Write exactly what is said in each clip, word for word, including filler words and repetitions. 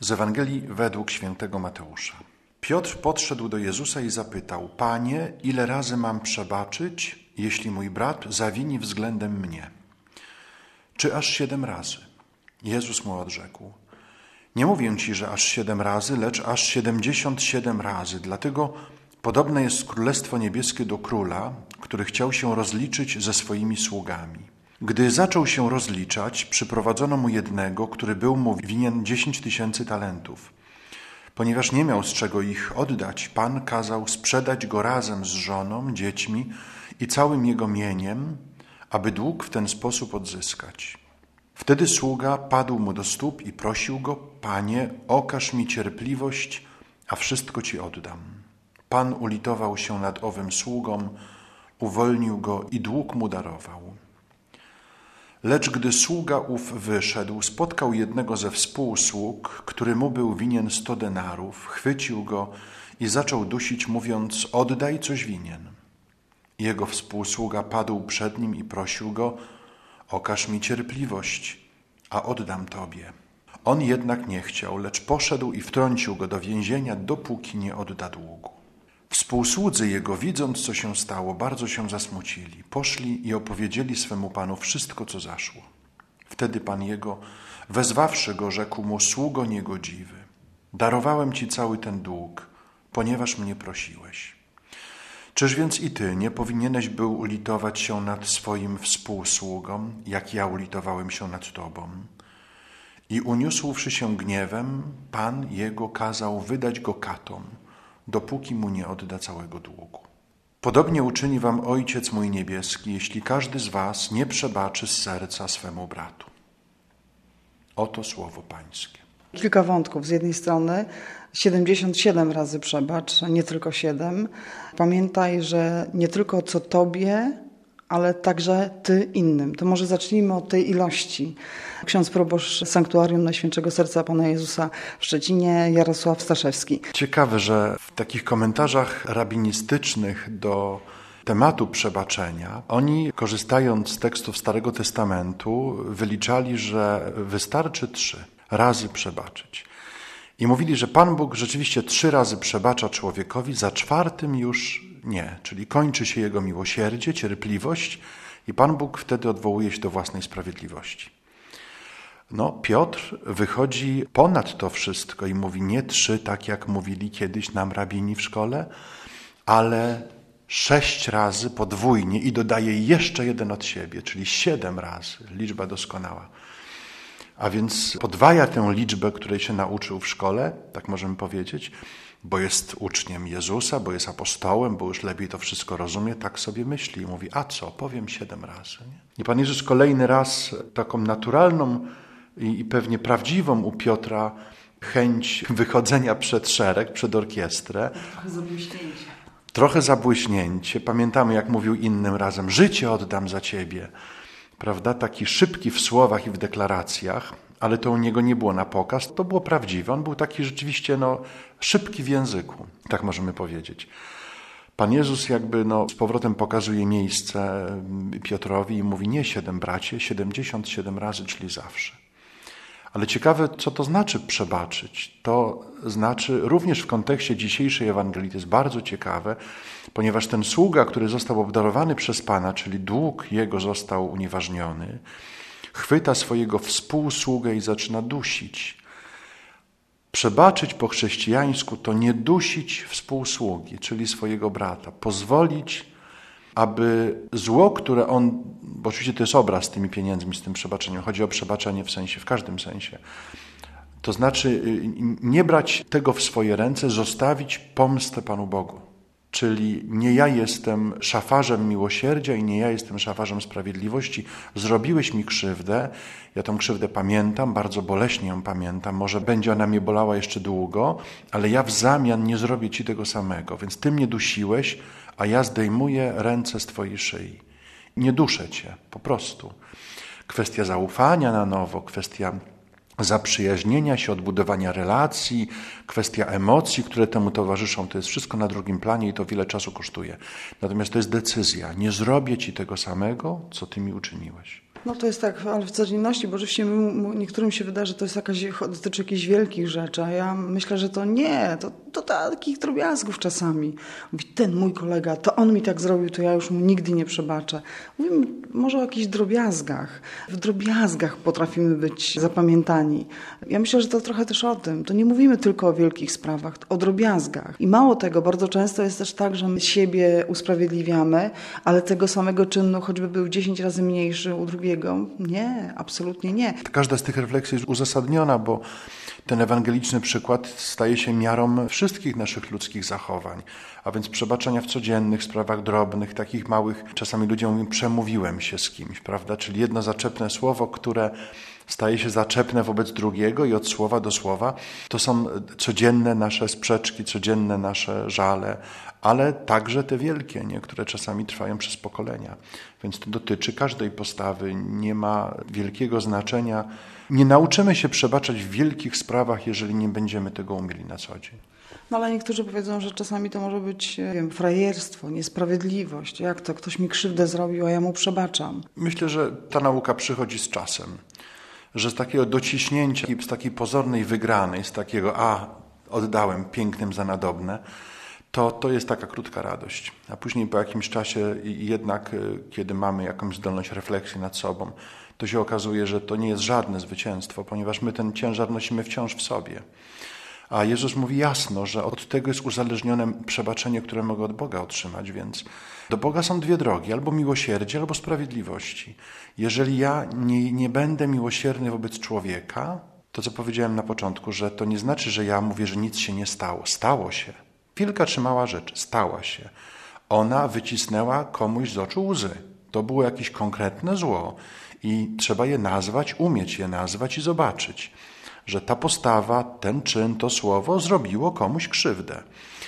Z Ewangelii według świętego Mateusza. Piotr podszedł do Jezusa i zapytał: Panie, ile razy mam przebaczyć, jeśli mój brat zawini względem mnie? Czy aż siedem razy? Jezus mu odrzekł: Nie mówię ci, że aż siedem razy, lecz aż siedemdziesiąt siedem razy. Dlatego podobne jest Królestwo Niebieskie do króla, który chciał się rozliczyć ze swoimi sługami. Gdy zaczął się rozliczać, przyprowadzono mu jednego, który był mu winien dziesięć tysięcy talentów. Ponieważ nie miał z czego ich oddać, Pan kazał sprzedać go razem z żoną, dziećmi i całym jego mieniem, aby dług w ten sposób odzyskać. Wtedy sługa padł mu do stóp i prosił go: Panie, okaż mi cierpliwość, a wszystko ci oddam. Pan ulitował się nad owym sługą, uwolnił go i dług mu darował. Lecz gdy sługa ów wyszedł, spotkał jednego ze współsług, który mu był winien sto denarów, chwycił go i zaczął dusić, mówiąc: oddaj, coś winien. Jego współsługa padł przed nim i prosił go: okaż mi cierpliwość, a oddam tobie. On jednak nie chciał, lecz poszedł i wtrącił go do więzienia, dopóki nie odda długu. Współsłudzy jego, widząc, co się stało, bardzo się zasmucili. Poszli i opowiedzieli swemu panu wszystko, co zaszło. Wtedy pan jego, wezwawszy go, rzekł mu: sługo niegodziwy, darowałem ci cały ten dług, ponieważ mnie prosiłeś. Czyż więc i ty nie powinieneś był ulitować się nad swoim współsługą, jak ja ulitowałem się nad tobą? I uniósłszy się gniewem, pan jego kazał wydać go katom, dopóki mu nie odda całego długu. Podobnie uczyni wam Ojciec mój niebieski, jeśli każdy z was nie przebaczy z serca swemu bratu. Oto słowo Pańskie. Kilka wątków. Z jednej strony siedemdziesiąt siedem razy przebacz, nie tylko siedem. Pamiętaj, że nie tylko co tobie, ale także ty innym. To może zacznijmy od tej ilości. Ksiądz proboszcz Sanktuarium Najświętszego Serca Pana Jezusa w Szczecinie, Jarosław Staszewski. Ciekawe, że w takich komentarzach rabinistycznych do tematu przebaczenia, oni, korzystając z tekstów Starego Testamentu, wyliczali, że wystarczy trzy razy przebaczyć. I mówili, że Pan Bóg rzeczywiście trzy razy przebacza człowiekowi, za czwartym już nie, czyli kończy się jego miłosierdzie, cierpliwość i Pan Bóg wtedy odwołuje się do własnej sprawiedliwości. No, Piotr wychodzi ponad to wszystko i mówi nie trzy, tak jak mówili kiedyś nam rabini w szkole, ale sześć razy podwójnie i dodaje jeszcze jeden od siebie, czyli siedem razy, liczba doskonała. A więc podwaja tę liczbę, której się nauczył w szkole, tak możemy powiedzieć, bo jest uczniem Jezusa, bo jest apostołem, bo już lepiej to wszystko rozumie, tak sobie myśli i mówi: a co, powiem siedem razy. Nie? I Pan Jezus kolejny raz taką naturalną i, i pewnie prawdziwą u Piotra chęć wychodzenia przed szereg, przed orkiestrę. Trochę zabłyśnięcie. Trochę zabłyśnięcie. Pamiętamy, jak mówił innym razem: życie oddam za ciebie. Prawda? Taki szybki w słowach i w deklaracjach, ale to u niego nie było na pokaz, to było prawdziwe. On był taki rzeczywiście no, szybki w języku, tak możemy powiedzieć. Pan Jezus jakby no, z powrotem pokazuje miejsce Piotrowi i mówi: nie siedem, bracie, siedemdziesiąt siedem razy, czyli zawsze. Ale ciekawe, co to znaczy przebaczyć. To znaczy również w kontekście dzisiejszej Ewangelii, to jest bardzo ciekawe, ponieważ ten sługa, który został obdarowany przez Pana, czyli dług jego został unieważniony, chwyta swojego współsługę i zaczyna dusić. Przebaczyć po chrześcijańsku to nie dusić współsługi, czyli swojego brata. Pozwolić, aby zło, które on, bo oczywiście to jest obraz z tymi pieniędzmi, z tym przebaczeniem, chodzi o przebaczenie w sensie, w każdym sensie. To znaczy nie brać tego w swoje ręce, zostawić pomstę Panu Bogu. Czyli nie ja jestem szafarzem miłosierdzia i nie ja jestem szafarzem sprawiedliwości. Zrobiłeś mi krzywdę, ja tą krzywdę pamiętam, bardzo boleśnie ją pamiętam, może będzie ona mnie bolała jeszcze długo, ale ja w zamian nie zrobię ci tego samego, więc ty mnie dusiłeś, a ja zdejmuję ręce z twojej szyi. Nie duszę cię, po prostu. Kwestia zaufania na nowo, kwestia zaprzyjaźnienia się, odbudowania relacji, kwestia emocji, które temu towarzyszą, to jest wszystko na drugim planie i to wiele czasu kosztuje. Natomiast to jest decyzja. Nie zrobię ci tego samego, co ty mi uczyniłeś. No to jest tak, ale w codzienności, bo oczywiście my, niektórym się wydaje, że to jest jakaś, dotyczy jakichś wielkich rzeczy, a ja myślę, że to nie, to, to takich drobiazgów czasami. Mówi, ten mój kolega, to on mi tak zrobił, to ja już mu nigdy nie przebaczę. Mówimy może o jakichś drobiazgach. W drobiazgach potrafimy być zapamiętani. Ja myślę, że to trochę też o tym. To nie mówimy tylko o wielkich sprawach, o drobiazgach. I mało tego, bardzo często jest też tak, że my siebie usprawiedliwiamy, ale tego samego czynu, choćby był dziesięć razy mniejszy u drugiego, nie, absolutnie nie. Każda z tych refleksji jest uzasadniona, bo ten ewangeliczny przykład staje się miarą wszystkich naszych ludzkich zachowań. A więc przebaczenia w codziennych sprawach drobnych, takich małych, czasami ludzie mówią, przemówiłem się z kimś, prawda? Czyli jedno zaczepne słowo, które staje się zaczepne wobec drugiego i od słowa do słowa. To są codzienne nasze sprzeczki, codzienne nasze żale, ale także te wielkie, nie? Które czasami trwają przez pokolenia. Więc to dotyczy każdej postawy, nie ma wielkiego znaczenia. Nie nauczymy się przebaczać w wielkich sprawach, jeżeli nie będziemy tego umieli na co dzień. No ale niektórzy powiedzą, że czasami to może być, nie wiem, frajerstwo, niesprawiedliwość. Jak to? Ktoś mi krzywdę zrobił, a ja mu przebaczam. Myślę, że ta nauka przychodzi z czasem. Że z takiego dociśnięcia, z takiej pozornej wygranej, z takiego a, oddałem pięknym za nadobne, to, to jest taka krótka radość. A później po jakimś czasie jednak, kiedy mamy jakąś zdolność refleksji nad sobą, to się okazuje, że to nie jest żadne zwycięstwo, ponieważ my ten ciężar nosimy wciąż w sobie. A Jezus mówi jasno, że od tego jest uzależnione przebaczenie, które mogę od Boga otrzymać, więc do Boga są dwie drogi, albo miłosierdzie, albo sprawiedliwości. Jeżeli ja nie, nie będę miłosierny wobec człowieka, to co powiedziałem na początku, że to nie znaczy, że ja mówię, że nic się nie stało. Stało się. Wielka czy mała rzecz, stała się. Ona wycisnęła komuś z oczu łzy. To było jakieś konkretne zło i trzeba je nazwać, umieć je nazwać i zobaczyć, że ta postawa, ten czyn, to słowo zrobiło komuś krzywdę.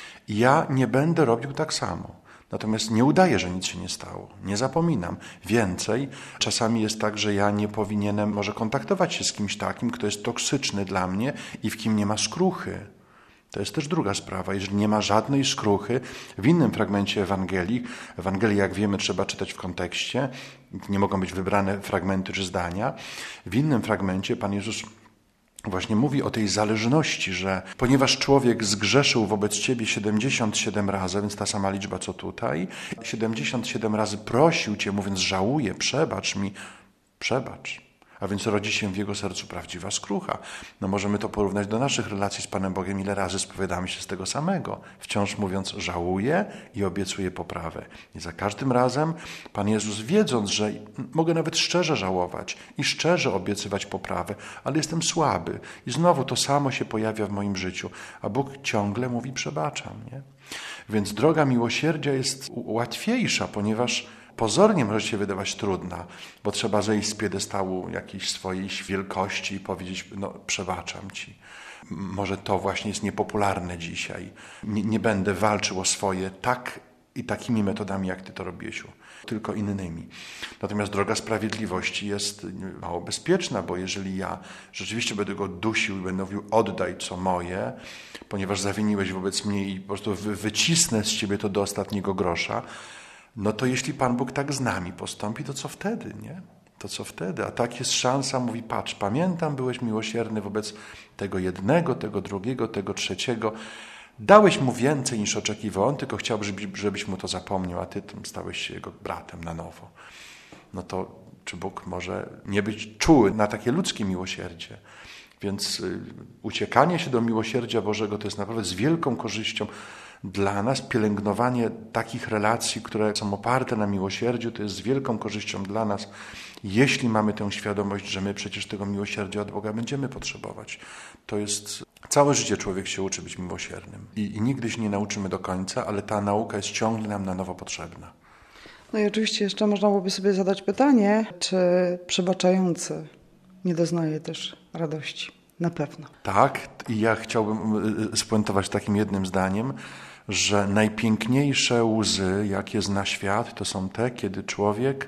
Ja nie będę robił tak samo. Natomiast nie udaję, że nic się nie stało. Nie zapominam. Więcej, czasami jest tak, że ja nie powinienem może kontaktować się z kimś takim, kto jest toksyczny dla mnie i w kim nie ma skruchy. To jest też druga sprawa. Jeżeli nie ma żadnej skruchy, w innym fragmencie Ewangelii, Ewangelii, jak wiemy, trzeba czytać w kontekście, nie mogą być wybrane fragmenty czy zdania, w innym fragmencie Pan Jezus właśnie mówi o tej zależności, że ponieważ człowiek zgrzeszył wobec Ciebie siedemdziesiąt siedem razy, więc ta sama liczba co tutaj, siedemdziesiąt siedem razy prosił Cię, mówiąc, żałuję, przebacz mi, przebacz. A więc rodzi się w jego sercu prawdziwa skrucha. No możemy to porównać do naszych relacji z Panem Bogiem. Ile razy spowiadamy się z tego samego, wciąż mówiąc żałuję i obiecuję poprawę. I za każdym razem Pan Jezus, wiedząc, że mogę nawet szczerze żałować i szczerze obiecywać poprawę, ale jestem słaby i znowu to samo się pojawia w moim życiu, a Bóg ciągle mówi przebaczam. Nie? Więc droga miłosierdzia jest łatwiejsza, ponieważ pozornie może się wydawać trudna, bo trzeba zejść z piedestału jakiejś swojej wielkości i powiedzieć, no przebaczam Ci. Może to właśnie jest niepopularne dzisiaj. Nie, nie będę walczył o swoje tak i takimi metodami, jak Ty to robiłeś, tylko innymi. Natomiast droga sprawiedliwości jest mało bezpieczna, bo jeżeli ja rzeczywiście będę go dusił i będę mówił oddaj co moje, ponieważ zawiniłeś wobec mnie i po prostu wycisnę z Ciebie to do ostatniego grosza, no to jeśli Pan Bóg tak z nami postąpi, to co wtedy, nie? To co wtedy? A tak jest szansa, mówi, patrz, pamiętam, byłeś miłosierny wobec tego jednego, tego drugiego, tego trzeciego. Dałeś mu więcej niż oczekiwał, on tylko chciał, żebyś, żebyś mu to zapomniał, a ty tym stałeś się jego bratem na nowo. No to czy Bóg może nie być czuły na takie ludzkie miłosierdzie? Więc y, uciekanie się do miłosierdzia Bożego to jest naprawdę z wielką korzyścią dla nas. Pielęgnowanie takich relacji, które są oparte na miłosierdziu, to jest z wielką korzyścią dla nas, jeśli mamy tę świadomość, że my przecież tego miłosierdzia od Boga będziemy potrzebować. To jest całe życie człowiek się uczy być miłosiernym i, i nigdy się nie nauczymy do końca, ale ta nauka jest ciągle nam na nowo potrzebna. No i oczywiście jeszcze można byłoby sobie zadać pytanie, czy przebaczający nie doznaje też radości. Na pewno. Tak, i ja chciałbym spuentować takim jednym zdaniem, że najpiękniejsze łzy, jakie zna świat, to są te, kiedy człowiek,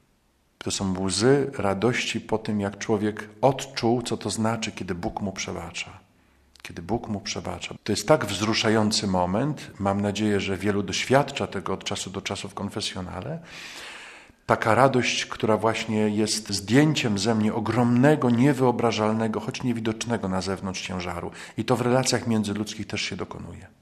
to są łzy radości po tym, jak człowiek odczuł, co to znaczy, kiedy Bóg mu przebacza. Kiedy Bóg mu przebacza. To jest tak wzruszający moment, mam nadzieję, że wielu doświadcza tego od czasu do czasu w konfesjonale. Taka radość, która właśnie jest zdjęciem ze mnie ogromnego, niewyobrażalnego, choć niewidocznego na zewnątrz ciężaru. I to w relacjach międzyludzkich też się dokonuje.